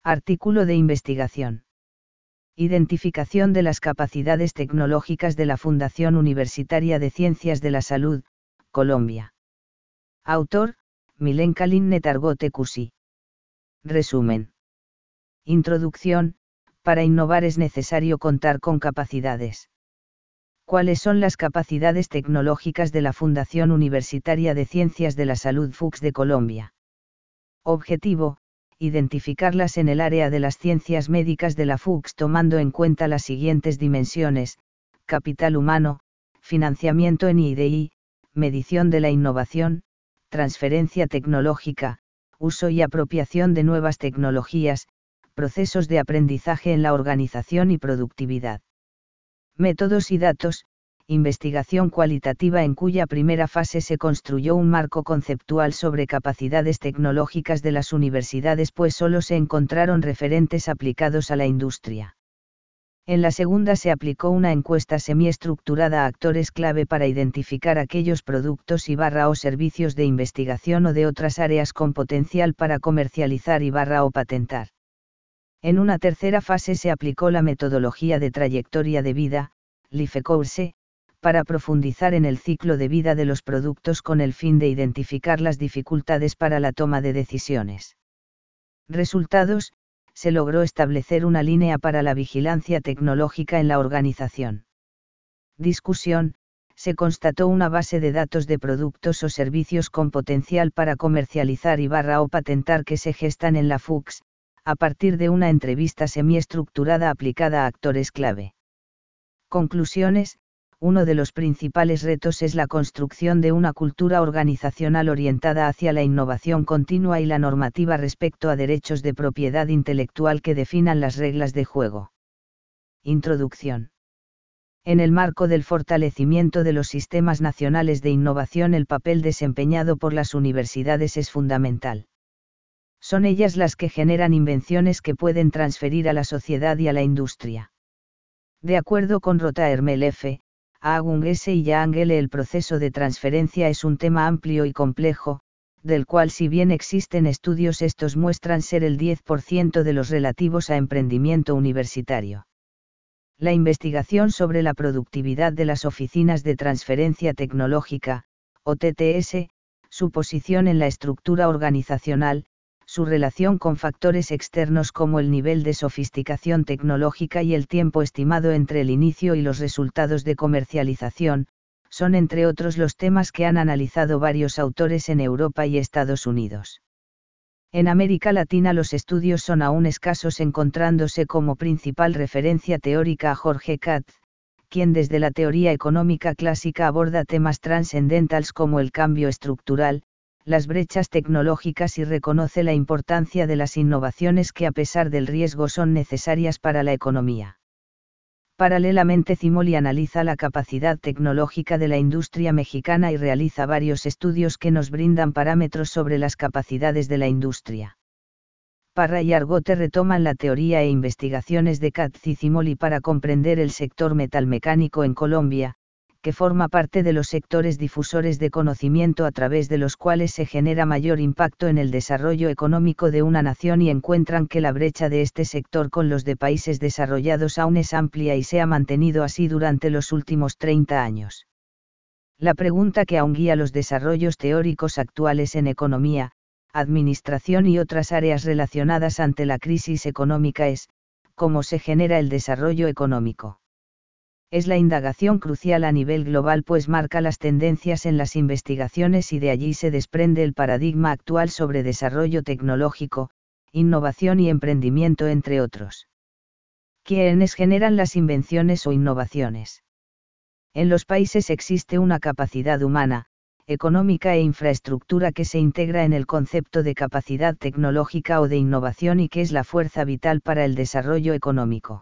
Artículo de investigación. Identificación de las capacidades tecnológicas de la Fundación Universitaria de Ciencias de la Salud, Colombia. Autor, Milenkalin Netargote Kusi. Resumen. Introducción. Para innovar es necesario contar con capacidades. ¿Cuáles son las capacidades tecnológicas de la Fundación Universitaria de Ciencias de la Salud FUCS de Colombia? Objetivo: identificarlas en el área de las ciencias médicas de la FUCS tomando en cuenta las siguientes dimensiones: capital humano, financiamiento en I+D+I, medición de la innovación, transferencia tecnológica, uso y apropiación de nuevas tecnologías, procesos de aprendizaje en la organización y productividad. Métodos y datos. Investigación cualitativa en cuya primera fase se construyó un marco conceptual sobre capacidades tecnológicas de las universidades pues solo se encontraron referentes aplicados a la industria. En la segunda se aplicó una encuesta semiestructurada a actores clave para identificar aquellos productos o servicios de investigación o de otras áreas con potencial para comercializar o patentar. En una tercera fase se aplicó la metodología de trayectoria de vida, Life Course, para profundizar en el ciclo de vida de los productos con el fin de identificar las dificultades para la toma de decisiones. Resultados: se logró establecer una línea para la vigilancia tecnológica en la organización. Discusión: se constató una base de datos de productos o servicios con potencial para comercializar o patentar que se gestan en la FUCS, a partir de una entrevista semiestructurada aplicada a actores clave. Conclusiones: uno de los principales retos es la construcción de una cultura organizacional orientada hacia la innovación continua y la normativa respecto a derechos de propiedad intelectual que definan las reglas de juego. Introducción. En el marco del fortalecimiento de los sistemas nacionales de innovación, el papel desempeñado por las universidades es fundamental. Son ellas las que generan invenciones que pueden transferir a la sociedad y a la industria. De acuerdo con Rota Hermel F. Agung S. y Yang L. el proceso de transferencia es un tema amplio y complejo, del cual si bien existen estudios estos muestran ser el 10% de los relativos a emprendimiento universitario. La investigación sobre la productividad de las oficinas de transferencia tecnológica, OTTS, su posición en la estructura organizacional, su relación con factores externos como el nivel de sofisticación tecnológica y el tiempo estimado entre el inicio y los resultados de comercialización, son entre otros los temas que han analizado varios autores en Europa y Estados Unidos. En América Latina los estudios son aún escasos, encontrándose como principal referencia teórica a Jorge Katz, quien desde la teoría económica clásica aborda temas trascendentales como el cambio estructural, las brechas tecnológicas y reconoce la importancia de las innovaciones que a pesar del riesgo son necesarias para la economía. Paralelamente Cimoli analiza la capacidad tecnológica de la industria mexicana y realiza varios estudios que nos brindan parámetros sobre las capacidades de la industria. Parra y Argote retoman la teoría e investigaciones de Katz y Cimoli para comprender el sector metalmecánico en Colombia, que forma parte de los sectores difusores de conocimiento a través de los cuales se genera mayor impacto en el desarrollo económico de una nación y encuentran que la brecha de este sector con los de países desarrollados aún es amplia y se ha mantenido así durante los últimos 30 años. La pregunta que aún guía los desarrollos teóricos actuales en economía, administración y otras áreas relacionadas ante la crisis económica es: ¿cómo se genera el desarrollo económico? Es la indagación crucial a nivel global pues marca las tendencias en las investigaciones y de allí se desprende el paradigma actual sobre desarrollo tecnológico, innovación y emprendimiento entre otros. ¿Quiénes generan las invenciones o innovaciones? En los países existe una capacidad humana, económica e infraestructura que se integra en el concepto de capacidad tecnológica o de innovación y que es la fuerza vital para el desarrollo económico.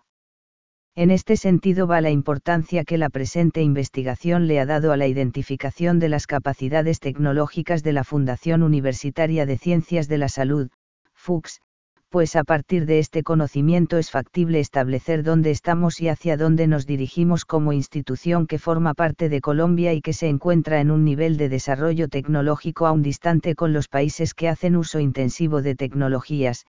En este sentido va la importancia que la presente investigación le ha dado a la identificación de las capacidades tecnológicas de la Fundación Universitaria de Ciencias de la Salud, FUCS, pues a partir de este conocimiento es factible establecer dónde estamos y hacia dónde nos dirigimos como institución que forma parte de Colombia y que se encuentra en un nivel de desarrollo tecnológico aún distante con los países que hacen uso intensivo de tecnologías,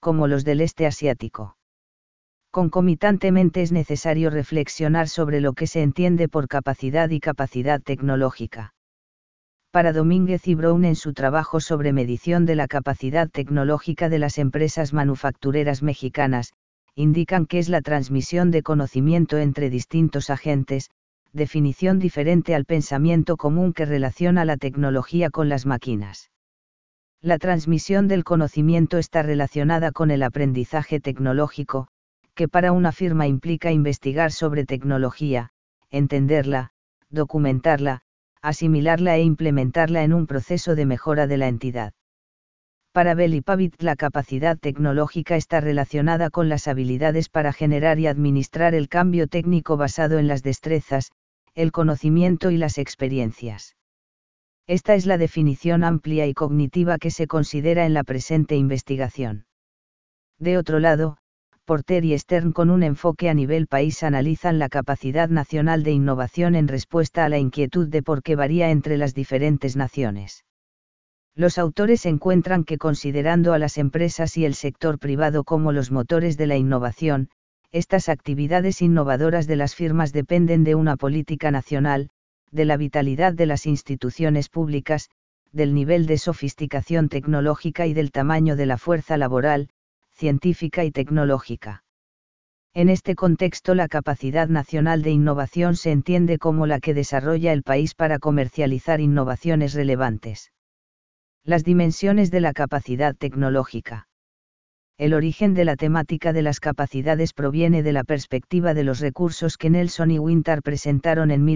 como los del este asiático. Concomitantemente es necesario reflexionar sobre lo que se entiende por capacidad y capacidad tecnológica. Para Domínguez y Brown en su trabajo sobre medición de la capacidad tecnológica de las empresas manufactureras mexicanas, indican que es la transmisión de conocimiento entre distintos agentes, definición diferente al pensamiento común que relaciona la tecnología con las máquinas. La transmisión del conocimiento está relacionada con el aprendizaje tecnológico, que para una firma implica investigar sobre tecnología, entenderla, documentarla, asimilarla e implementarla en un proceso de mejora de la entidad. Para Bell y Pavitt, la capacidad tecnológica está relacionada con las habilidades para generar y administrar el cambio técnico basado en las destrezas, el conocimiento y las experiencias. Esta es la definición amplia y cognitiva que se considera en la presente investigación. De otro lado, Porter y Stern, con un enfoque a nivel país, analizan la capacidad nacional de innovación en respuesta a la inquietud de por qué varía entre las diferentes naciones. Los autores encuentran que, considerando a las empresas y el sector privado como los motores de la innovación, estas actividades innovadoras de las firmas dependen de una política nacional, de la vitalidad de las instituciones públicas, del nivel de sofisticación tecnológica y del tamaño de la fuerza laboral, científica y tecnológica. En este contexto, la capacidad nacional de innovación se entiende como la que desarrolla el país para comercializar innovaciones relevantes. Las dimensiones de la capacidad tecnológica. El origen de la temática de las capacidades proviene de la perspectiva de los recursos que Nelson y Winter presentaron en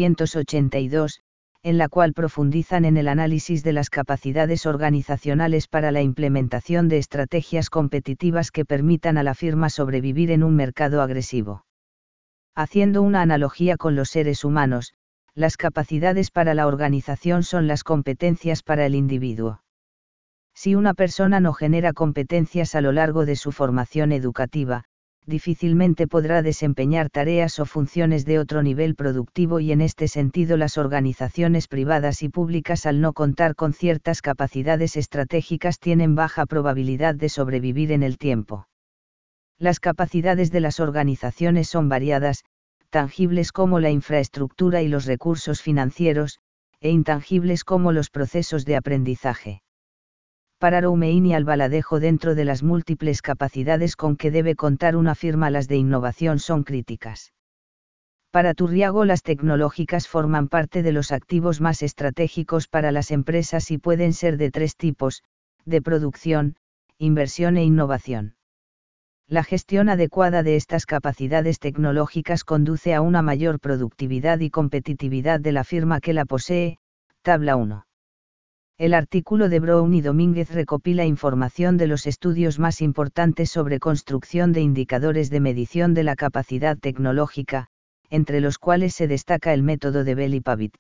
1982, en la cual profundizan en el análisis de las capacidades organizacionales para la implementación de estrategias competitivas que permitan a la firma sobrevivir en un mercado agresivo. Haciendo una analogía con los seres humanos, las capacidades para la organización son las competencias para el individuo. Si una persona no genera competencias a lo largo de su formación educativa, difícilmente podrá desempeñar tareas o funciones de otro nivel productivo, y en este sentido las organizaciones privadas y públicas, al no contar con ciertas capacidades estratégicas, tienen baja probabilidad de sobrevivir en el tiempo. Las capacidades de las organizaciones son variadas, tangibles como la infraestructura y los recursos financieros, e intangibles como los procesos de aprendizaje. Para Roumein y Albaladejo, dentro de las múltiples capacidades con que debe contar una firma, las de innovación son críticas. Para Turriago, las tecnológicas forman parte de los activos más estratégicos para las empresas y pueden ser de tres tipos: de producción, inversión e innovación. La gestión adecuada de estas capacidades tecnológicas conduce a una mayor productividad y competitividad de la firma que la posee. Tabla 1. El artículo de Brown y Domínguez recopila información de los estudios más importantes sobre construcción de indicadores de medición de la capacidad tecnológica, entre los cuales se destaca el método de Bell y Pavitt.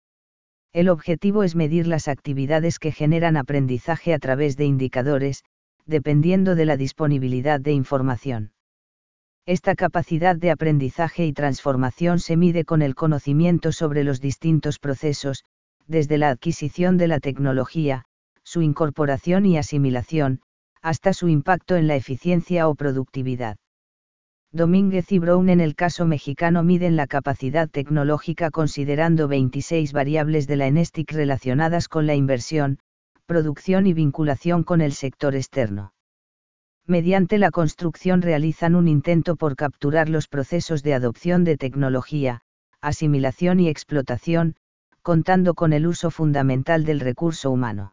El objetivo es medir las actividades que generan aprendizaje a través de indicadores, dependiendo de la disponibilidad de información. Esta capacidad de aprendizaje y transformación se mide con el conocimiento sobre los distintos procesos, desde la adquisición de la tecnología, su incorporación y asimilación, hasta su impacto en la eficiencia o productividad. Domínguez y Brown, en el caso mexicano, miden la capacidad tecnológica considerando 26 variables de la ENESTIC relacionadas con la inversión, producción y vinculación con el sector externo. Mediante la construcción realizan un intento por capturar los procesos de adopción de tecnología, asimilación y explotación, contando con el uso fundamental del recurso humano.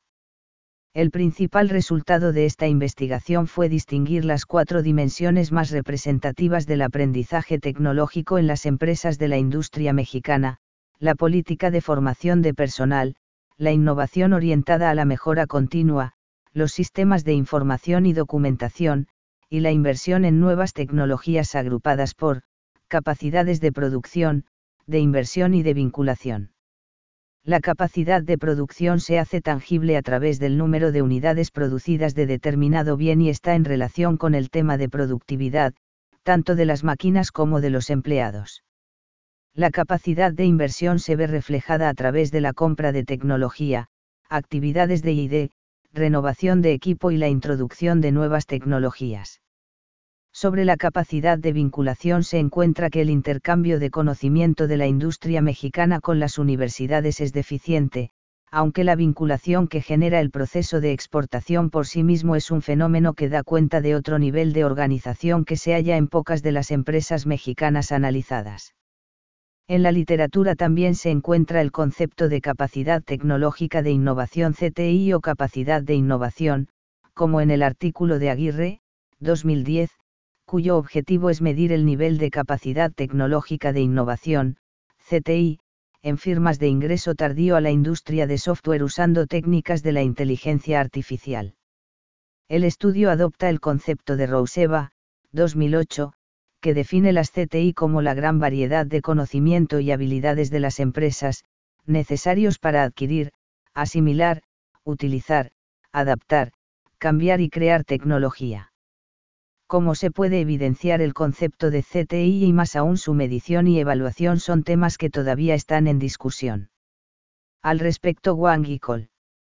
El principal resultado de esta investigación fue distinguir las 4 dimensiones más representativas del aprendizaje tecnológico en las empresas de la industria mexicana: la política de formación de personal, la innovación orientada a la mejora continua, los sistemas de información y documentación, y la inversión en nuevas tecnologías, agrupadas por capacidades de producción, de inversión y de vinculación. La capacidad de producción se hace tangible a través del número de unidades producidas de determinado bien y está en relación con el tema de productividad, tanto de las máquinas como de los empleados. La capacidad de inversión se ve reflejada a través de la compra de tecnología, actividades de I+D, renovación de equipo y la introducción de nuevas tecnologías. Sobre la capacidad de vinculación se encuentra que el intercambio de conocimiento de la industria mexicana con las universidades es deficiente, aunque la vinculación que genera el proceso de exportación por sí mismo es un fenómeno que da cuenta de otro nivel de organización que se halla en pocas de las empresas mexicanas analizadas. En la literatura también se encuentra el concepto de capacidad tecnológica de innovación CTI o capacidad de innovación, como en el artículo de Aguirre, 2010, cuyo objetivo es medir el nivel de capacidad tecnológica de innovación, CTI, en firmas de ingreso tardío a la industria de software usando técnicas de la inteligencia artificial. El estudio adopta el concepto de Rousseau, 2008, que define las CTI como la gran variedad de conocimiento y habilidades de las empresas, necesarios para adquirir, asimilar, utilizar, adaptar, cambiar y crear tecnología. Cómo se puede evidenciar el concepto de CTI y más aún su medición y evaluación son temas que todavía están en discusión. Al respecto, Wang y Cole,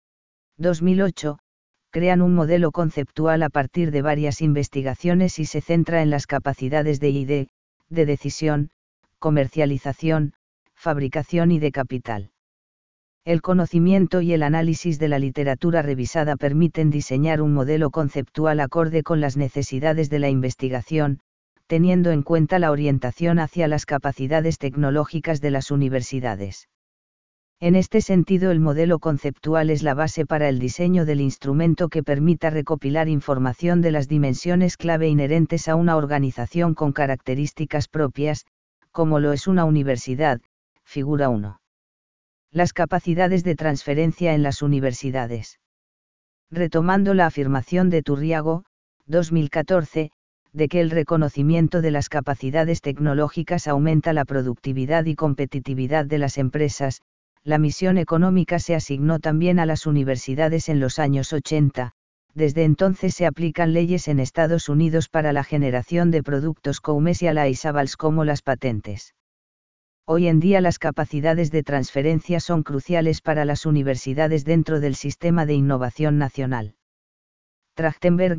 2008, crean un modelo conceptual a partir de varias investigaciones y se centra en las capacidades de I+D, de decisión, comercialización, fabricación y de capital. El conocimiento y el análisis de la literatura revisada permiten diseñar un modelo conceptual acorde con las necesidades de la investigación, teniendo en cuenta la orientación hacia las capacidades tecnológicas de las universidades. En este sentido, el modelo conceptual es la base para el diseño del instrumento que permita recopilar información de las dimensiones clave inherentes a una organización con características propias, como lo es una universidad, figura 1. Las capacidades de transferencia en las universidades. Retomando la afirmación de Turriago, 2014, de que el reconocimiento de las capacidades tecnológicas aumenta la productividad y competitividad de las empresas, la misión económica se asignó también a las universidades en los años 80, desde entonces se aplican leyes en Estados Unidos para la generación de productos comercializables como las patentes. Hoy en día las capacidades de transferencia son cruciales para las universidades dentro del sistema de innovación nacional. Trachtenberg,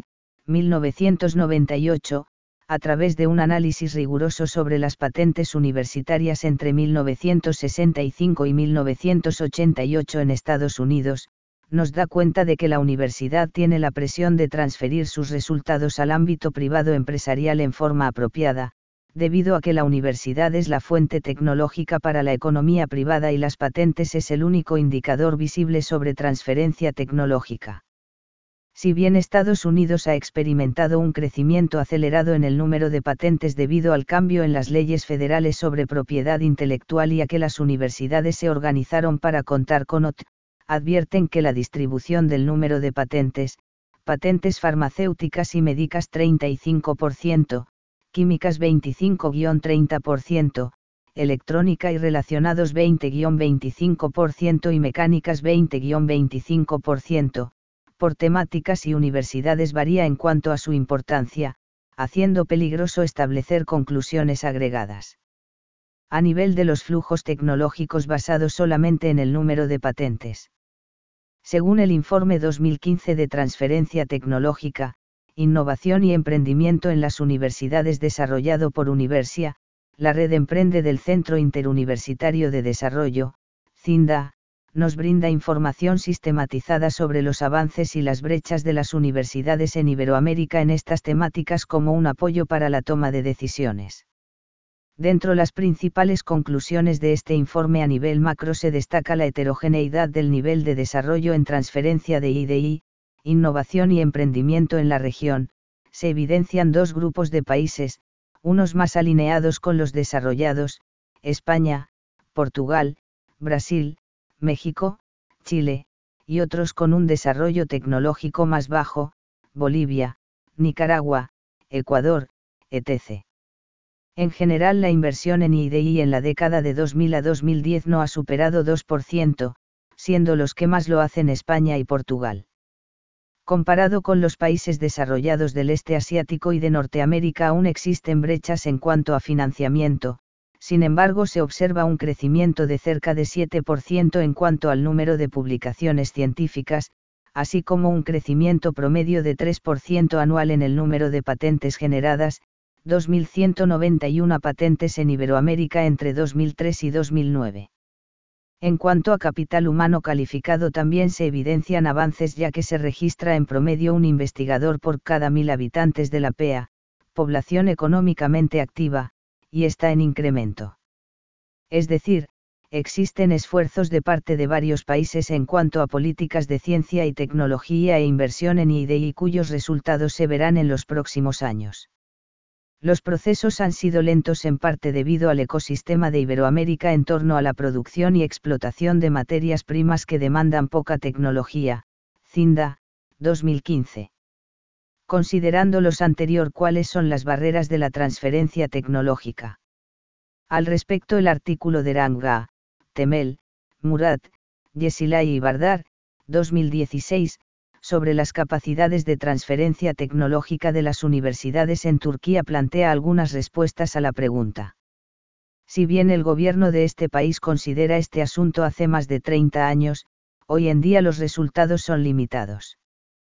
1998, a través de un análisis riguroso sobre las patentes universitarias entre 1965 y 1988 en Estados Unidos, nos da cuenta de que la universidad tiene la presión de transferir sus resultados al ámbito privado empresarial en forma apropiada, debido a que la universidad es la fuente tecnológica para la economía privada y las patentes es el único indicador visible sobre transferencia tecnológica. Si bien Estados Unidos ha experimentado un crecimiento acelerado en el número de patentes debido al cambio en las leyes federales sobre propiedad intelectual y a que las universidades se organizaron para contar con OT, advierten que la distribución del número de patentes farmacéuticas y médicas 35%, químicas 25-30%, electrónica y relacionados 20-25% y mecánicas 20-25%, por temáticas y universidades varía en cuanto a su importancia, haciendo peligroso establecer conclusiones agregadas. A nivel de los flujos tecnológicos basados solamente en el número de patentes. Según el informe 2015 de Transferencia Tecnológica, Innovación y Emprendimiento en las Universidades desarrollado por Universia, la red Emprende del Centro Interuniversitario de Desarrollo, CINDA, nos brinda información sistematizada sobre los avances y las brechas de las universidades en Iberoamérica en estas temáticas como un apoyo para la toma de decisiones. Dentro las principales conclusiones de este informe a nivel macro se destaca la heterogeneidad del nivel de desarrollo en transferencia de I+D, innovación y emprendimiento en la región, se evidencian dos grupos de países, unos más alineados con los desarrollados, España, Portugal, Brasil, México, Chile, y otros con un desarrollo tecnológico más bajo, Bolivia, Nicaragua, Ecuador, etc. En general la inversión en I+D en la década de 2000 a 2010 no ha superado 2%, siendo los que más lo hacen España y Portugal. Comparado con los países desarrollados del este asiático y de Norteamérica aún existen brechas en cuanto a financiamiento, sin embargo se observa un crecimiento de cerca de 7% en cuanto al número de publicaciones científicas, así como un crecimiento promedio de 3% anual en el número de patentes generadas, 2.191 patentes en Iberoamérica entre 2003 y 2009. En cuanto a capital humano calificado también se evidencian avances ya que se registra en promedio un investigador por cada 1.000 habitantes de la PEA, población económicamente activa, y está en incremento. Es decir, existen esfuerzos de parte de varios países en cuanto a políticas de ciencia y tecnología e inversión en I+D cuyos resultados se verán en los próximos años. Los procesos han sido lentos en parte debido al ecosistema de Iberoamérica en torno a la producción y explotación de materias primas que demandan poca tecnología. Cinda, 2015. Considerando los anterior, ¿cuáles son las barreras de la transferencia tecnológica? Al respecto, el artículo de Ranga, Temel, Murat, Yesilay y Bardar, 2016, sobre las capacidades de transferencia tecnológica de las universidades en Turquía plantea algunas respuestas a la pregunta. Si bien el gobierno de este país considera este asunto hace más de 30 años, hoy en día los resultados son limitados.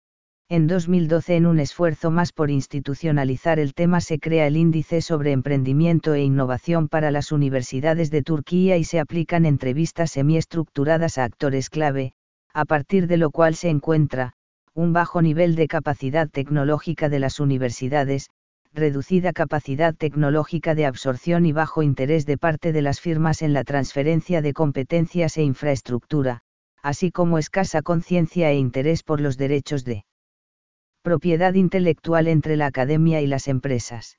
En 2012, en un esfuerzo más por institucionalizar el tema, se crea el Índice sobre Emprendimiento e Innovación para las Universidades de Turquía y se aplican entrevistas semiestructuradas a actores clave, a partir de lo cual se encuentra un bajo nivel de capacidad tecnológica de las universidades, reducida capacidad tecnológica de absorción y bajo interés de parte de las firmas en la transferencia de competencias e infraestructura, así como escasa conciencia e interés por los derechos de propiedad intelectual entre la academia y las empresas.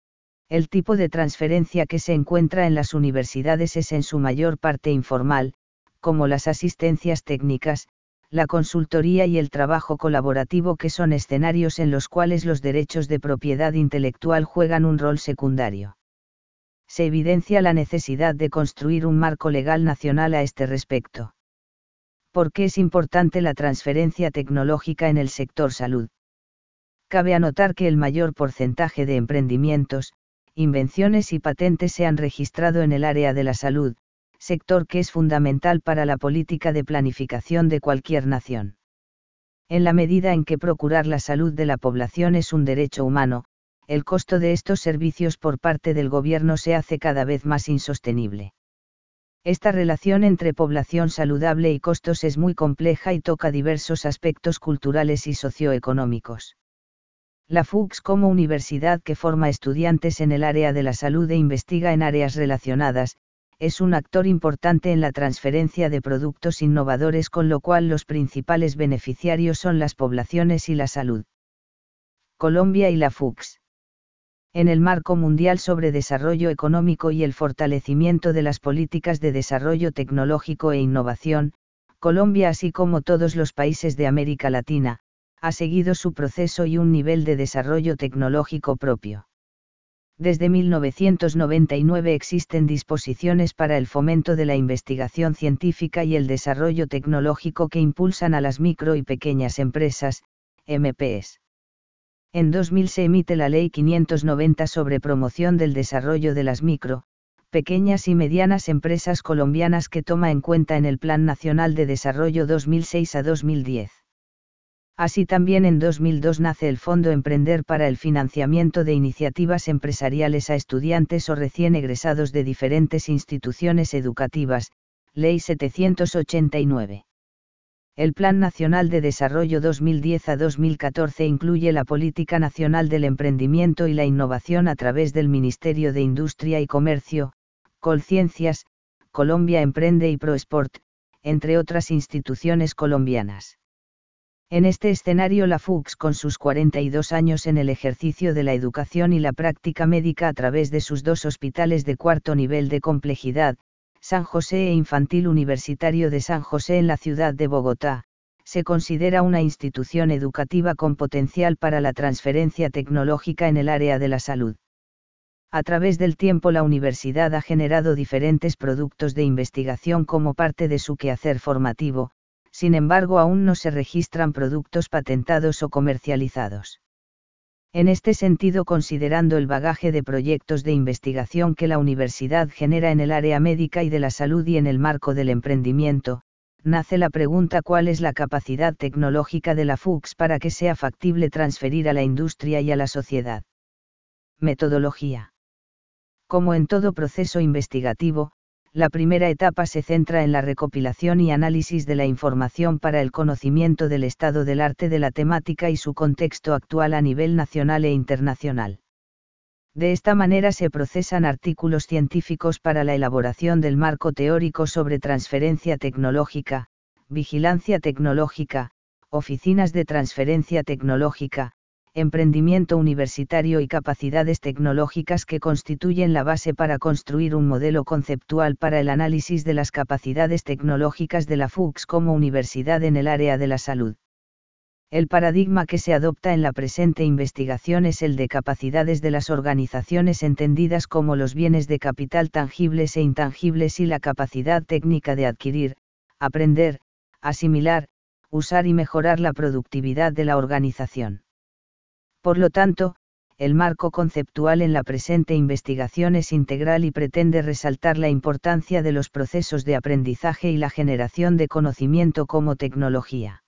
El tipo de transferencia que se encuentra en las universidades es en su mayor parte informal, como las asistencias técnicas, la consultoría y el trabajo colaborativo, que son escenarios en los cuales los derechos de propiedad intelectual juegan un rol secundario. Se evidencia la necesidad de construir un marco legal nacional a este respecto. ¿Por qué es importante la transferencia tecnológica en el sector salud? Cabe anotar que el mayor porcentaje de emprendimientos, invenciones y patentes se han registrado en el área de la salud, sector que es fundamental para la política de planificación de cualquier nación. En la medida en que procurar la salud de la población es un derecho humano, el costo de estos servicios por parte del gobierno se hace cada vez más insostenible. Esta relación entre población saludable y costos es muy compleja y toca diversos aspectos culturales y socioeconómicos. La FUCS, como universidad que forma estudiantes en el área de la salud e investiga en áreas relacionadas, es un actor importante en la transferencia de productos innovadores, con lo cual los principales beneficiarios son las poblaciones y la salud. Colombia y la FUCS. En el marco mundial sobre desarrollo económico y el fortalecimiento de las políticas de desarrollo tecnológico e innovación, Colombia, así como todos los países de América Latina, ha seguido su proceso y un nivel de desarrollo tecnológico propio. Desde 1999 existen disposiciones para el fomento de la investigación científica y el desarrollo tecnológico que impulsan a las micro y pequeñas empresas, MPs. En 2000 se emite la Ley 590 sobre promoción del desarrollo de las micro, pequeñas y medianas empresas colombianas, que toma en cuenta en el Plan Nacional de Desarrollo 2006 a 2010. Así también en 2002 nace el Fondo Emprender para el financiamiento de iniciativas empresariales a estudiantes o recién egresados de diferentes instituciones educativas, Ley 789. El Plan Nacional de Desarrollo 2010 a 2014 incluye la Política Nacional del Emprendimiento y la Innovación a través del Ministerio de Industria y Comercio, Colciencias, Colombia Emprende y Proesport, entre otras instituciones colombianas. En este escenario, la FUCS, con sus 42 años en el ejercicio de la educación y la práctica médica a través de sus dos hospitales de cuarto nivel de complejidad, San José e Infantil Universitario de San José en la ciudad de Bogotá, se considera una institución educativa con potencial para la transferencia tecnológica en el área de la salud. A través del tiempo, la universidad ha generado diferentes productos de investigación como parte de su quehacer formativo. Sin embargo, aún no se registran productos patentados o comercializados. En este sentido, considerando el bagaje de proyectos de investigación que la universidad genera en el área médica y de la salud y en el marco del emprendimiento, nace la pregunta: ¿cuál es la capacidad tecnológica de la FUCS para que sea factible transferir a la industria y a la sociedad? Metodología. Como en todo proceso investigativo, la primera etapa se centra en la recopilación y análisis de la información para el conocimiento del estado del arte de la temática y su contexto actual a nivel nacional e internacional. De esta manera se procesan artículos científicos para la elaboración del marco teórico sobre transferencia tecnológica, vigilancia tecnológica, oficinas de transferencia tecnológica, emprendimiento universitario y capacidades tecnológicas que constituyen la base para construir un modelo conceptual para el análisis de las capacidades tecnológicas de la FUCS como universidad en el área de la salud. El paradigma que se adopta en la presente investigación es el de capacidades de las organizaciones entendidas como los bienes de capital tangibles e intangibles y la capacidad técnica de adquirir, aprender, asimilar, usar y mejorar la productividad de la organización. Por lo tanto, el marco conceptual en la presente investigación es integral y pretende resaltar la importancia de los procesos de aprendizaje y la generación de conocimiento como tecnología.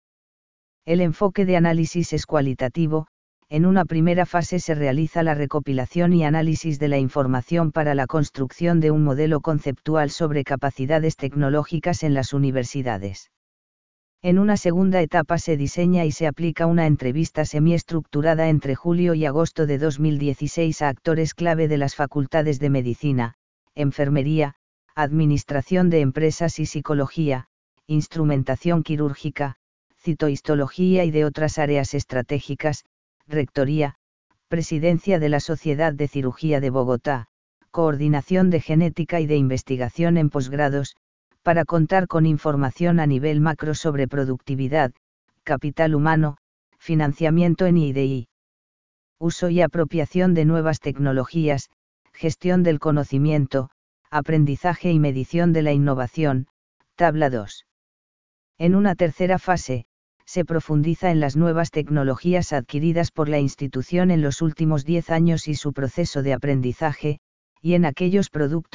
El enfoque de análisis es cualitativo. En una primera fase se realiza la recopilación y análisis de la información para la construcción de un modelo conceptual sobre capacidades tecnológicas en las universidades. En una segunda etapa se diseña y se aplica una entrevista semiestructurada entre julio y agosto de 2016 a actores clave de las facultades de medicina, enfermería, administración de empresas y psicología, instrumentación quirúrgica, citohistología y de otras áreas estratégicas, rectoría, presidencia de la Sociedad de Cirugía de Bogotá, coordinación de genética y de investigación en posgrados, para contar con información a nivel macro sobre productividad, capital humano, financiamiento en I+D+I. Uso y apropiación de nuevas tecnologías, gestión del conocimiento, aprendizaje y medición de la innovación, tabla 2. En una tercera fase, se profundiza en las nuevas tecnologías adquiridas por la institución en los últimos 10 años y su proceso de aprendizaje, y en aquellos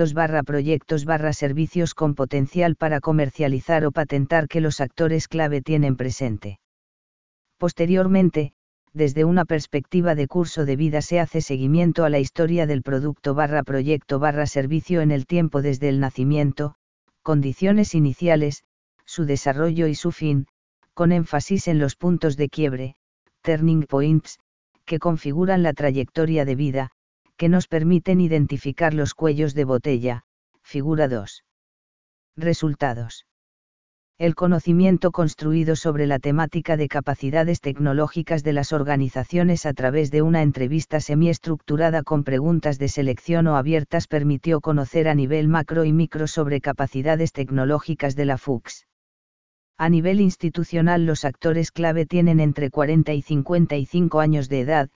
productos/proyectos/servicios con potencial para comercializar o patentar que los actores clave tienen presente. Posteriormente, desde una perspectiva de curso de vida se hace seguimiento a la historia del producto/proyecto/servicio en el tiempo desde el nacimiento, condiciones iniciales, su desarrollo y su fin, con énfasis en los puntos de quiebre, turning points, que configuran la trayectoria de vida, que nos permiten identificar los cuellos de botella, figura 2. Resultados. El conocimiento construido sobre la temática de capacidades tecnológicas de las organizaciones a través de una entrevista semiestructurada con preguntas de selección o abiertas permitió conocer a nivel macro y micro sobre capacidades tecnológicas de la FUCS. A nivel institucional, los actores clave tienen entre 40 y 55 años de edad,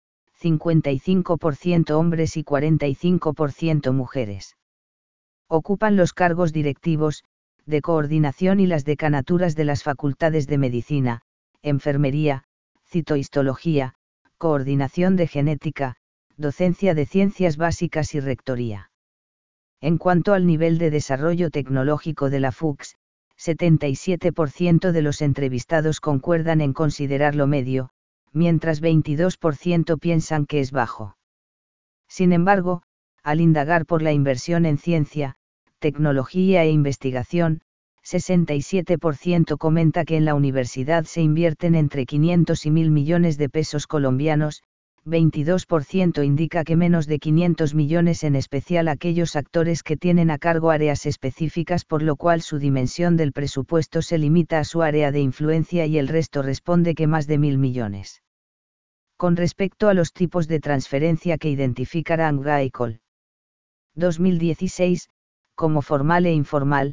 55% hombres y 45% mujeres. Ocupan los cargos directivos, de coordinación y las decanaturas de las facultades de medicina, enfermería, citohistología, coordinación de genética, docencia de ciencias básicas y rectoría. En cuanto al nivel de desarrollo tecnológico de la FUCS, 77% de los entrevistados concuerdan en considerarlo medio, mientras 22% piensan que es bajo. Sin embargo, al indagar por la inversión en ciencia, tecnología e investigación, 67% comenta que en la universidad se invierten entre 500 y 1.000 millones de pesos colombianos, 22% indica que menos de 500 millones, en especial aquellos actores que tienen a cargo áreas específicas, por lo cual su dimensión del presupuesto se limita a su área de influencia, y el resto responde que más de 1.000 millones. Con respecto a los tipos de transferencia que identifica Rangel 2016, como formal e informal,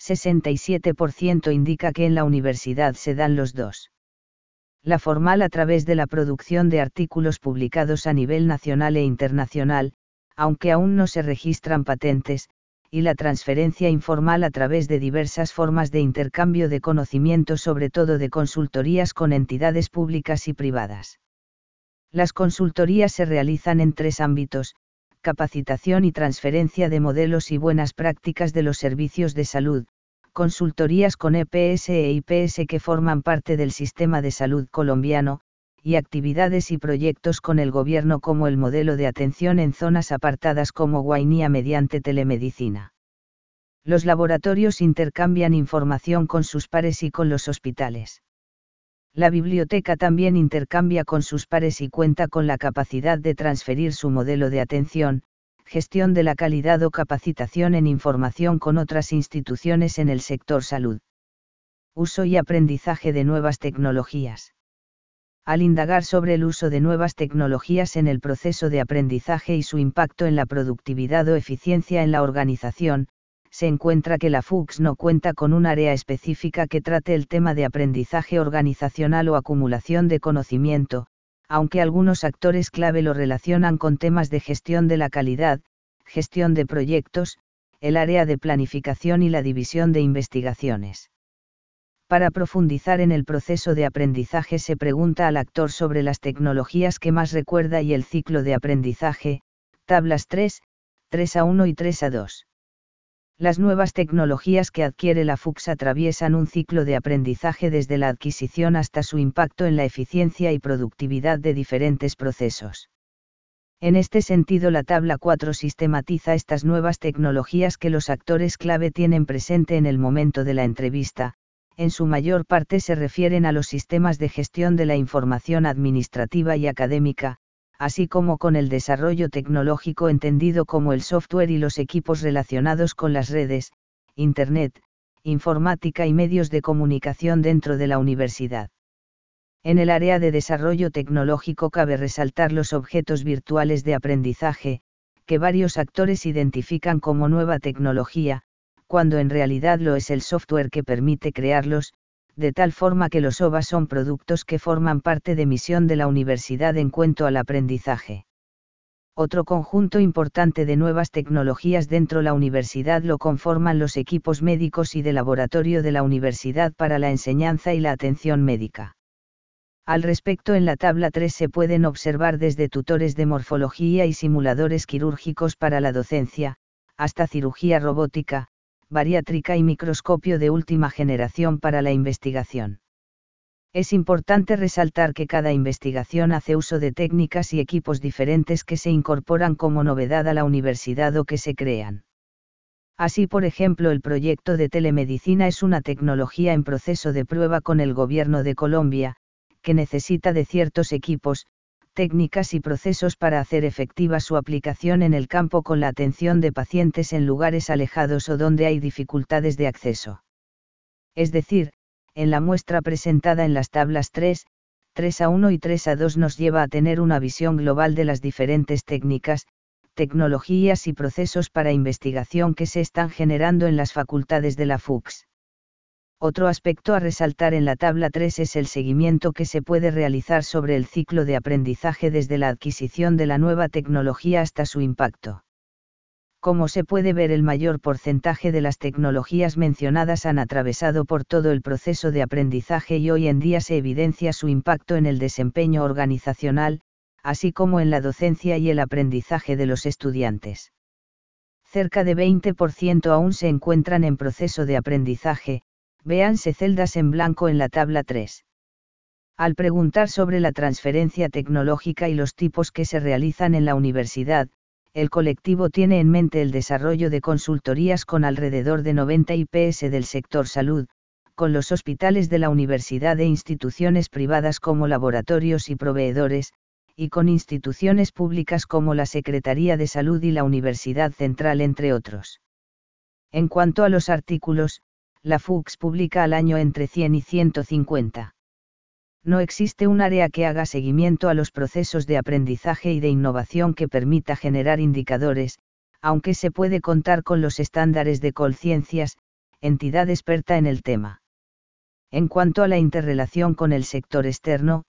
67% indica que en la universidad se dan los dos. La formal a través de la producción de artículos publicados a nivel nacional e internacional, aunque aún no se registran patentes, y la transferencia informal a través de diversas formas de intercambio de conocimiento, sobre todo de consultorías con entidades públicas y privadas. Las consultorías se realizan en 3 ámbitos: capacitación y transferencia de modelos y buenas prácticas de los servicios de salud, consultorías con EPS e IPS que forman parte del sistema de salud colombiano, y actividades y proyectos con el gobierno como el modelo de atención en zonas apartadas como Guainía mediante telemedicina. Los laboratorios intercambian información con sus pares y con los hospitales. La biblioteca también intercambia con sus pares y cuenta con la capacidad de transferir su modelo de atención, gestión de la calidad o capacitación en información con otras instituciones en el sector salud. Uso y aprendizaje de nuevas tecnologías. Al indagar sobre el uso de nuevas tecnologías en el proceso de aprendizaje y su impacto en la productividad o eficiencia en la organización, se encuentra que la FUCS no cuenta con un área específica que trate el tema de aprendizaje organizacional o acumulación de conocimiento, aunque algunos actores clave lo relacionan con temas de gestión de la calidad, gestión de proyectos, el área de planificación y la división de investigaciones. Para profundizar en el proceso de aprendizaje se pregunta al actor sobre las tecnologías que más recuerda y el ciclo de aprendizaje, tablas 3, 3A1 y 3A2. Las nuevas tecnologías que adquiere la FUCS atraviesan un ciclo de aprendizaje desde la adquisición hasta su impacto en la eficiencia y productividad de diferentes procesos. En este sentido, la tabla 4 sistematiza estas nuevas tecnologías que los actores clave tienen presente en el momento de la entrevista. En su mayor parte se refieren a los sistemas de gestión de la información administrativa y académica, así como con el desarrollo tecnológico entendido como el software y los equipos relacionados con las redes, Internet, informática y medios de comunicación dentro de la universidad. En el área de desarrollo tecnológico cabe resaltar los objetos virtuales de aprendizaje, que varios actores identifican como nueva tecnología, cuando en realidad lo es el software que permite crearlos, de tal forma que los OVA son productos que forman parte de misión de la universidad en cuanto al aprendizaje. Otro conjunto importante de nuevas tecnologías dentro de la universidad lo conforman los equipos médicos y de laboratorio de la universidad para la enseñanza y la atención médica. Al respecto, en la tabla 3 se pueden observar desde tutores de morfología y simuladores quirúrgicos para la docencia, hasta cirugía robótica, bariátrica y microscopio de última generación para la investigación. Es importante resaltar que cada investigación hace uso de técnicas y equipos diferentes que se incorporan como novedad a la universidad o que se crean. Así, por ejemplo, el proyecto de telemedicina es una tecnología en proceso de prueba con el Gobierno de Colombia, que necesita de ciertos equipos, técnicas y procesos para hacer efectiva su aplicación en el campo con la atención de pacientes en lugares alejados o donde hay dificultades de acceso. Es decir, en la muestra presentada en las tablas 3, 3A1 y 3A2 nos lleva a tener una visión global de las diferentes técnicas, tecnologías y procesos para investigación que se están generando en las facultades de la FUCS. Otro aspecto a resaltar en la tabla 3 es el seguimiento que se puede realizar sobre el ciclo de aprendizaje desde la adquisición de la nueva tecnología hasta su impacto. Como se puede ver, el mayor porcentaje de las tecnologías mencionadas han atravesado por todo el proceso de aprendizaje y hoy en día se evidencia su impacto en el desempeño organizacional, así como en la docencia y el aprendizaje de los estudiantes. Cerca de 20% aún se encuentran en proceso de aprendizaje. Véanse celdas en blanco en la tabla 3. Al preguntar sobre la transferencia tecnológica y los tipos que se realizan en la universidad, el colectivo tiene en mente el desarrollo de consultorías con alrededor de 90 IPS del sector salud, con los hospitales de la universidad e instituciones privadas como laboratorios y proveedores, y con instituciones públicas como la Secretaría de Salud y la Universidad Central, entre otros. En cuanto a los artículos, la FUCS publica al año entre 100 y 150. No existe un área que haga seguimiento a los procesos de aprendizaje y de innovación que permita generar indicadores, aunque se puede contar con los estándares de Colciencias, entidad experta en el tema. En cuanto a la interrelación con el sector externo,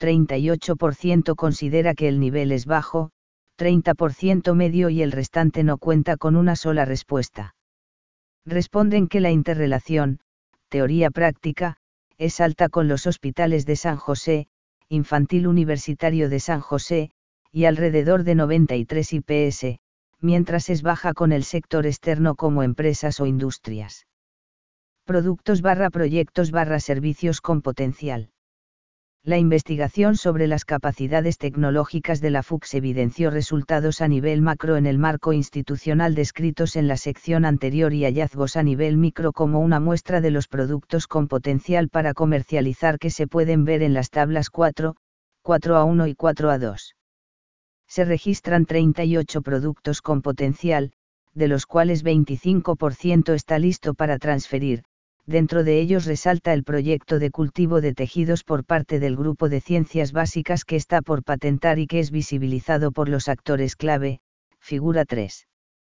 38% considera que el nivel es bajo, 30% medio y el restante no cuenta con una sola respuesta. Responden que la interrelación, teoría práctica, es alta con los hospitales de San José, Infantil Universitario de San José, y alrededor de 93 IPS, mientras es baja con el sector externo como empresas o industrias. Productos/proyectos/servicios con potencial. La investigación sobre las capacidades tecnológicas de la FUCS evidenció resultados a nivel macro en el marco institucional descritos en la sección anterior y hallazgos a nivel micro como una muestra de los productos con potencial para comercializar que se pueden ver en las tablas 4A1 y 4A2. Se registran 38 productos con potencial, de los cuales 25% está listo para transferir. Dentro de ellos resalta el proyecto de cultivo de tejidos por parte del Grupo de Ciencias Básicas que está por patentar y que es visibilizado por los actores clave, figura 3.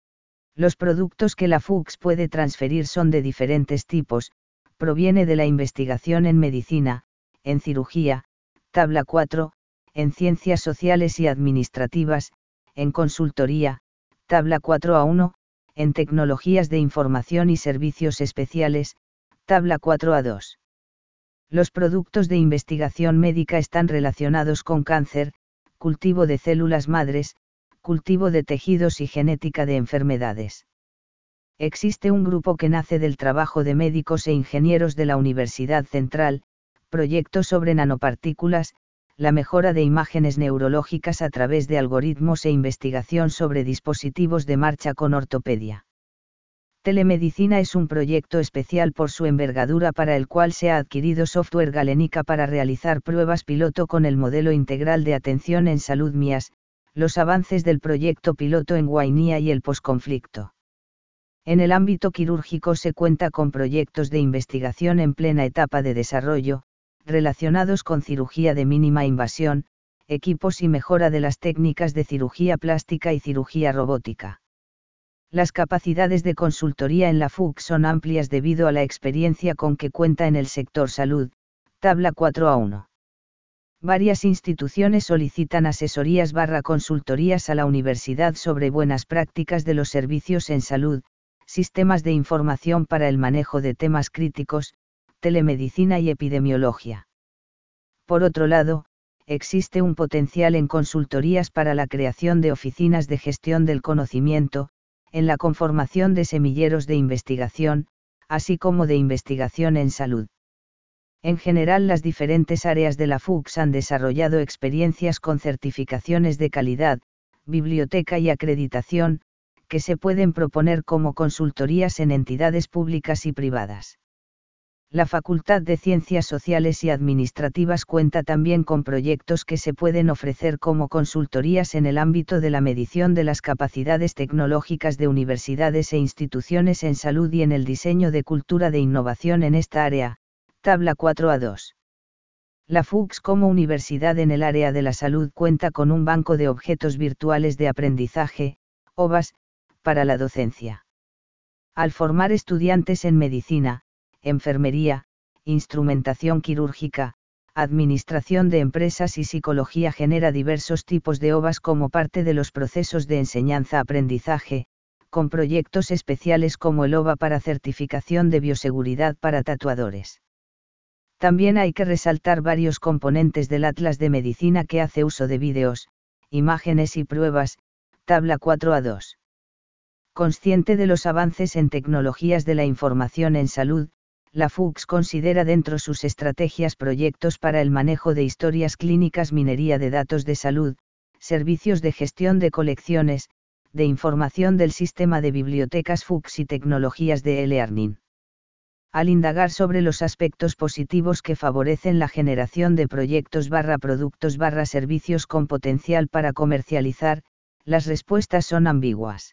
Los productos que la FUCS puede transferir son de diferentes tipos, proviene de la investigación en medicina, en cirugía, tabla 4, en ciencias sociales y administrativas, en consultoría, tabla 4A1, en tecnologías de información y servicios especiales, tabla 4A2. Los productos de investigación médica están relacionados con cáncer, cultivo de células madres, cultivo de tejidos y genética de enfermedades. Existe un grupo que nace del trabajo de médicos e ingenieros de la Universidad Central, proyectos sobre nanopartículas, la mejora de imágenes neurológicas a través de algoritmos e investigación sobre dispositivos de marcha con ortopedia. Telemedicina es un proyecto especial por su envergadura para el cual se ha adquirido software Galenica para realizar pruebas piloto con el modelo integral de atención en salud MIAS, los avances del proyecto piloto en Guainía y el posconflicto. En el ámbito quirúrgico se cuenta con proyectos de investigación en plena etapa de desarrollo, relacionados con cirugía de mínima invasión, equipos y mejora de las técnicas de cirugía plástica y cirugía robótica. Las capacidades de consultoría en la FUCS son amplias debido a la experiencia con que cuenta en el sector salud, tabla 4A1. Varias instituciones solicitan asesorías/consultorías a la universidad sobre buenas prácticas de los servicios en salud, sistemas de información para el manejo de temas críticos, telemedicina y epidemiología. Por otro lado, existe un potencial en consultorías para la creación de oficinas de gestión del conocimiento, en la conformación de semilleros de investigación, así como de investigación en salud. En general, las diferentes áreas de la FUCS han desarrollado experiencias con certificaciones de calidad, biblioteca y acreditación, que se pueden proponer como consultorías en entidades públicas y privadas. La Facultad de Ciencias Sociales y Administrativas cuenta también con proyectos que se pueden ofrecer como consultorías en el ámbito de la medición de las capacidades tecnológicas de universidades e instituciones en salud y en el diseño de cultura de innovación en esta área, tabla 4A2. La FUCS como universidad en el área de la salud cuenta con un banco de objetos virtuales de aprendizaje, OVAS, para la docencia. Al formar estudiantes en medicina, enfermería, instrumentación quirúrgica, administración de empresas y psicología genera diversos tipos de OVAS como parte de los procesos de enseñanza-aprendizaje, con proyectos especiales como el OVA para certificación de bioseguridad para tatuadores. También hay que resaltar varios componentes del Atlas de Medicina que hace uso de vídeos, imágenes y pruebas, tabla 4A2. Consciente de los avances en tecnologías de la información en salud, la FUCS considera dentro sus estrategias proyectos para el manejo de historias clínicas, minería de datos de salud, servicios de gestión de colecciones, de información del sistema de bibliotecas FUCS y tecnologías de e-learning. Al indagar sobre los aspectos positivos que favorecen la generación de proyectos/productos/servicios con potencial para comercializar, las respuestas son ambiguas.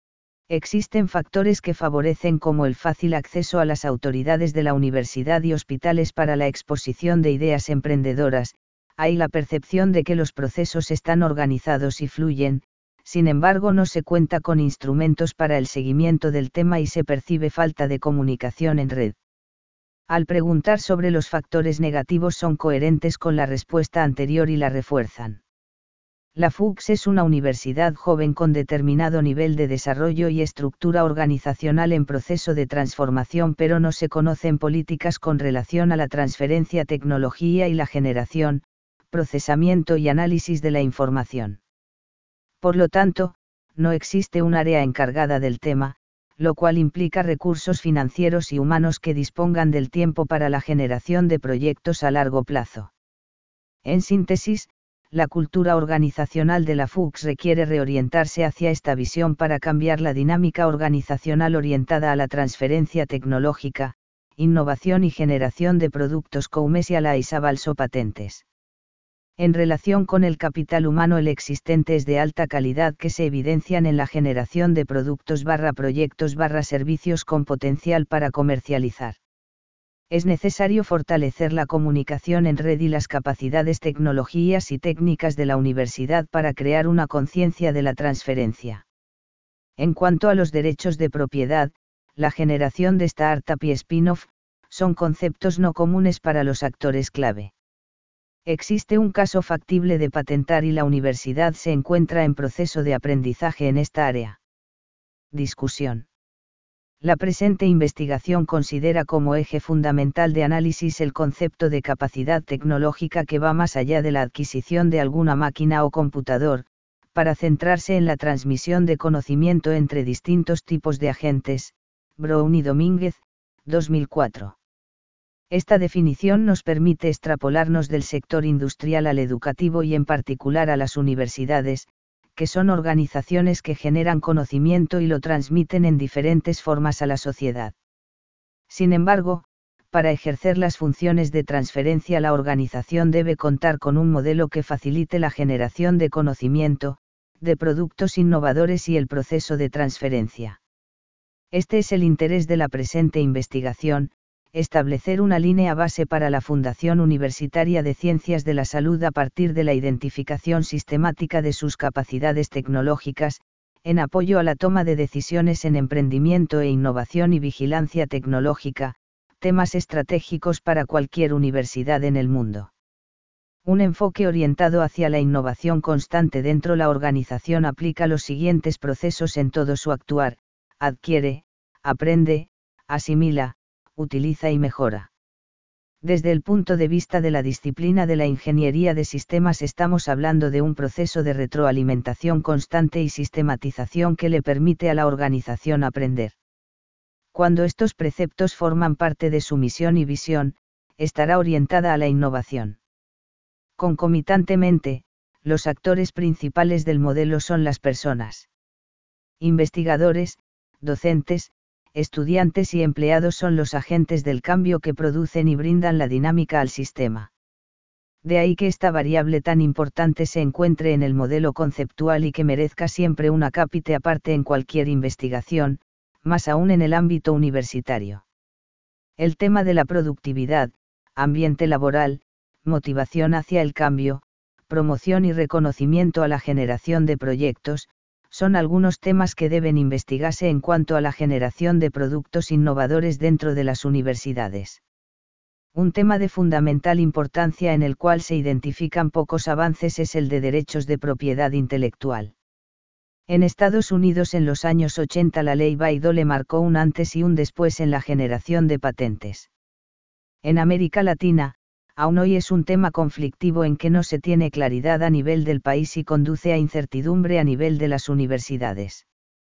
Existen factores que favorecen como el fácil acceso a las autoridades de la universidad y hospitales para la exposición de ideas emprendedoras, hay la percepción de que los procesos están organizados y fluyen, sin embargo no se cuenta con instrumentos para el seguimiento del tema y se percibe falta de comunicación en red. Al preguntar sobre los factores negativos son coherentes con la respuesta anterior y la refuerzan. La FUCS es una universidad joven con determinado nivel de desarrollo y estructura organizacional en proceso de transformación, pero no se conocen políticas con relación a la transferencia, tecnología y la generación, procesamiento y análisis de la información. Por lo tanto, no existe un área encargada del tema, lo cual implica recursos financieros y humanos que dispongan del tiempo para la generación de proyectos a largo plazo. En síntesis, la cultura organizacional de la FUCS requiere reorientarse hacia esta visión para cambiar la dinámica organizacional orientada a la transferencia tecnológica, innovación y generación de productos comerciales o patentes. En relación con el capital humano, el existente es de alta calidad que se evidencian en la generación de productos/proyectos/servicios con potencial para comercializar. Es necesario fortalecer la comunicación en red y las capacidades tecnologías y técnicas de la universidad para crear una conciencia de la transferencia. En cuanto a los derechos de propiedad, la generación de startup y spin-off son conceptos no comunes para los actores clave. Existe un caso factible de patentar y la universidad se encuentra en proceso de aprendizaje en esta área. Discusión. La presente investigación considera como eje fundamental de análisis el concepto de capacidad tecnológica que va más allá de la adquisición de alguna máquina o computador, para centrarse en la transmisión de conocimiento entre distintos tipos de agentes. Brown y Domínguez, 2004. Esta definición nos permite extrapolarnos del sector industrial al educativo y en particular a las universidades, que son organizaciones que generan conocimiento y lo transmiten en diferentes formas a la sociedad. Sin embargo, para ejercer las funciones de transferencia, la organización debe contar con un modelo que facilite la generación de conocimiento, de productos innovadores y el proceso de transferencia. Este es el interés de la presente investigación: establecer una línea base para la Fundación Universitaria de Ciencias de la Salud a partir de la identificación sistemática de sus capacidades tecnológicas, en apoyo a la toma de decisiones en emprendimiento e innovación y vigilancia tecnológica, temas estratégicos para cualquier universidad en el mundo. Un enfoque orientado hacia la innovación constante dentro de la organización aplica los siguientes procesos en todo su actuar: adquiere, aprende, asimila, utiliza y mejora. Desde el punto de vista de la disciplina de la ingeniería de sistemas, estamos hablando de un proceso de retroalimentación constante y sistematización que le permite a la organización aprender. Cuando estos preceptos forman parte de su misión y visión, estará orientada a la innovación. Concomitantemente, los actores principales del modelo son las personas. Investigadores, docentes, estudiantes y empleados son los agentes del cambio que producen y brindan la dinámica al sistema. De ahí que esta variable tan importante se encuentre en el modelo conceptual y que merezca siempre una cápite aparte en cualquier investigación, más aún en el ámbito universitario. El tema de la productividad, ambiente laboral, motivación hacia el cambio, promoción y reconocimiento a la generación de proyectos, son algunos temas que deben investigarse en cuanto a la generación de productos innovadores dentro de las universidades. Un tema de fundamental importancia en el cual se identifican pocos avances es el de derechos de propiedad intelectual. En Estados Unidos en los años 80 la ley Bayh-Dole marcó un antes y un después en la generación de patentes. En América Latina, aún hoy es un tema conflictivo en que no se tiene claridad a nivel del país y conduce a incertidumbre a nivel de las universidades.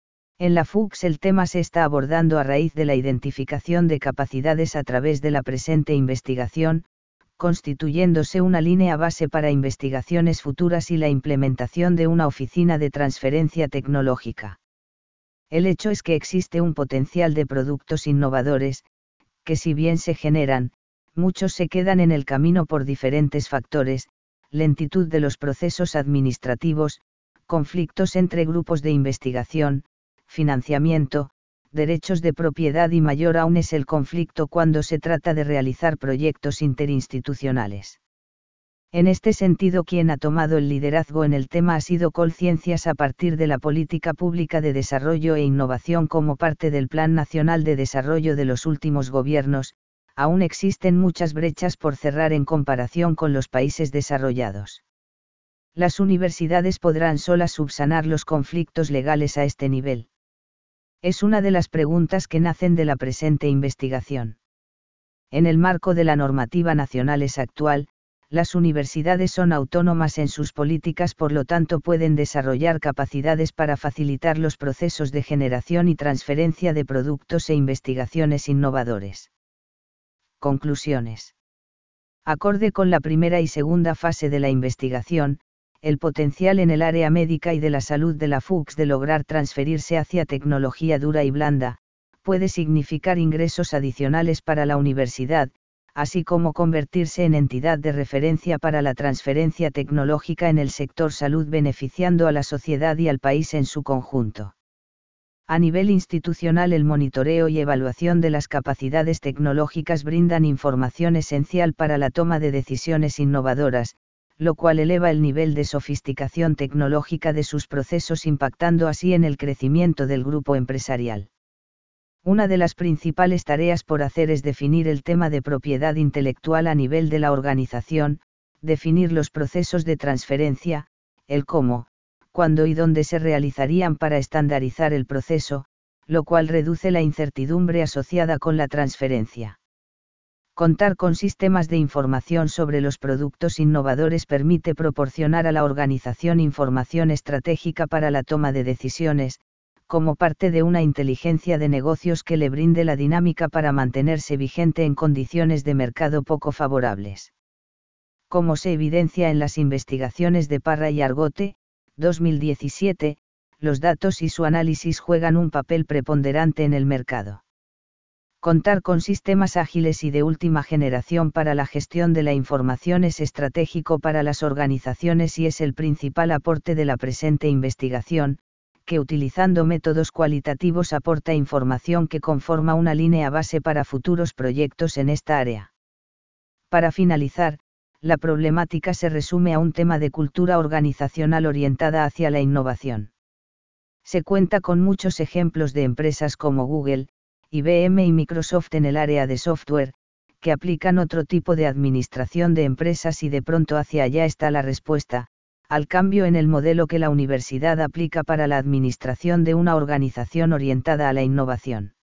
En la FUCS el tema se está abordando a raíz de la identificación de capacidades a través de la presente investigación, constituyéndose una línea base para investigaciones futuras y la implementación de una oficina de transferencia tecnológica. El hecho es que existe un potencial de productos innovadores, que si bien se generan, muchos se quedan en el camino por diferentes factores: lentitud de los procesos administrativos, conflictos entre grupos de investigación, financiamiento, derechos de propiedad y mayor aún es el conflicto cuando se trata de realizar proyectos interinstitucionales. En este sentido, quien ha tomado el liderazgo en el tema ha sido Colciencias a partir de la Política Pública de Desarrollo e Innovación como parte del Plan Nacional de Desarrollo de los últimos gobiernos. Aún existen muchas brechas por cerrar en comparación con los países desarrollados. Las universidades podrán solas subsanar los conflictos legales a este nivel. Es una de las preguntas que nacen de la presente investigación. En el marco de la normativa nacional actual, las universidades son autónomas en sus políticas, por lo tanto pueden desarrollar capacidades para facilitar los procesos de generación y transferencia de productos e investigaciones innovadores. Conclusiones. Acorde con la primera y segunda fase de la investigación, el potencial en el área médica y de la salud de la FUCS de lograr transferirse hacia tecnología dura y blanda, puede significar ingresos adicionales para la universidad, así como convertirse en entidad de referencia para la transferencia tecnológica en el sector salud, beneficiando a la sociedad y al país en su conjunto. A nivel institucional, el monitoreo y evaluación de las capacidades tecnológicas brindan información esencial para la toma de decisiones innovadoras, lo cual eleva el nivel de sofisticación tecnológica de sus procesos, impactando así en el crecimiento del grupo empresarial. Una de las principales tareas por hacer es definir el tema de propiedad intelectual a nivel de la organización, definir los procesos de transferencia, el cómo, cuándo y dónde se realizarían para estandarizar el proceso, lo cual reduce la incertidumbre asociada con la transferencia. Contar con sistemas de información sobre los productos innovadores permite proporcionar a la organización información estratégica para la toma de decisiones, como parte de una inteligencia de negocios que le brinde la dinámica para mantenerse vigente en condiciones de mercado poco favorables. Como se evidencia en las investigaciones de Parra y Argote, 2017, los datos y su análisis juegan un papel preponderante en el mercado. Contar con sistemas ágiles y de última generación para la gestión de la información es estratégico para las organizaciones y es el principal aporte de la presente investigación, que utilizando métodos cualitativos aporta información que conforma una línea base para futuros proyectos en esta área. Para finalizar, la problemática se resume a un tema de cultura organizacional orientada hacia la innovación. Se cuenta con muchos ejemplos de empresas como Google, IBM y Microsoft en el área de software, que aplican otro tipo de administración de empresas y de pronto hacia allá está la respuesta, al cambio en el modelo que la universidad aplica para la administración de una organización orientada a la innovación.